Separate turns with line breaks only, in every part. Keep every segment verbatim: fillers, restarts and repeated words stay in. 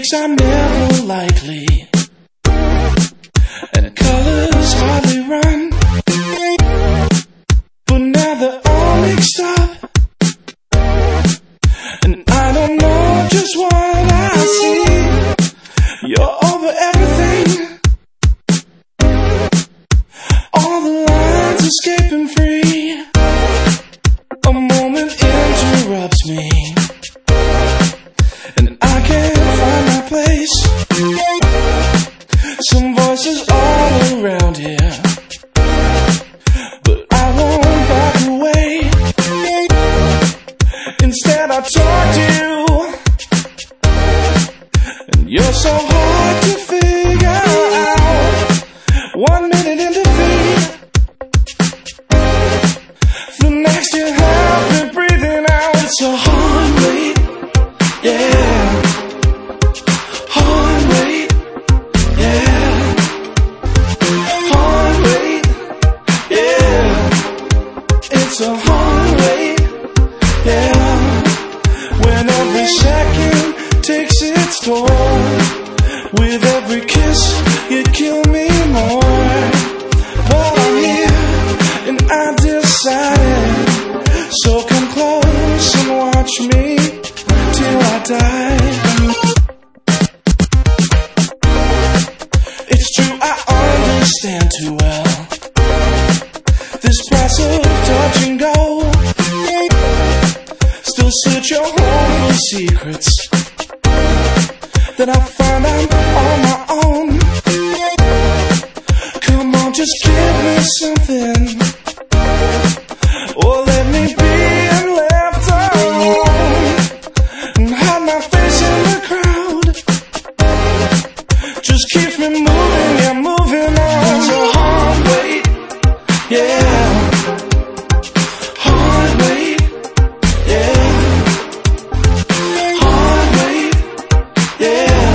mistakes are never likely, and colors hardly run. But now they're all mixed up, and I don't know just what I see. You're over everything, all the lines escaping free. A moment interrupts me, and I can't find my place. Some voices all around here, but I won't back away. Instead I talk to you, and you're so hard to figure out. One minute in defeat, the next you have me breathing out. It's a hard wait, yeah. Hard wait, yeah. Hard wait, yeah. It's a hard wait, yeah. When every second takes its toll, with every kiss you kill me more. But I'm here and I decided, so come close and watch me till I die. It's true, I understand too well this price of touch and go. Still search your home for secrets that I find I'm on my own. Come on, just give me something, or let me be and left alone, and hide my face in the crowd. Just keep me moving, yeah, moving on. It's a hard wait, yeah. Hard wait, yeah. Hard wait, yeah.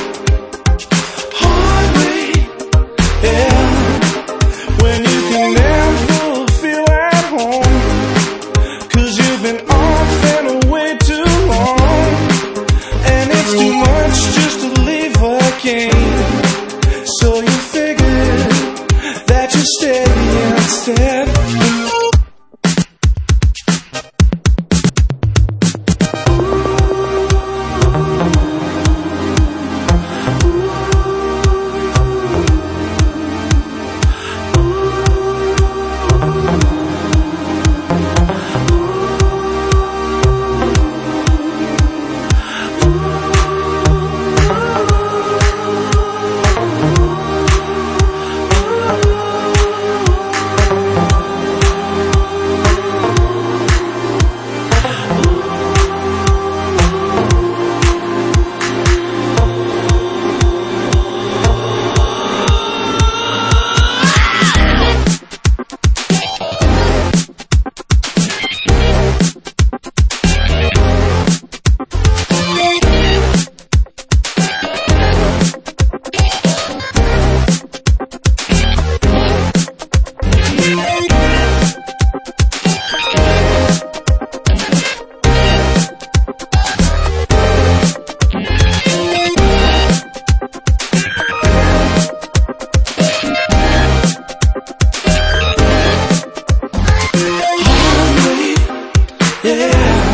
Hard wait, yeah. When you can never feel at home, 'cause you've been off and away too long, and it's too much just to leave again. So you figured that you stay instead. Yeah.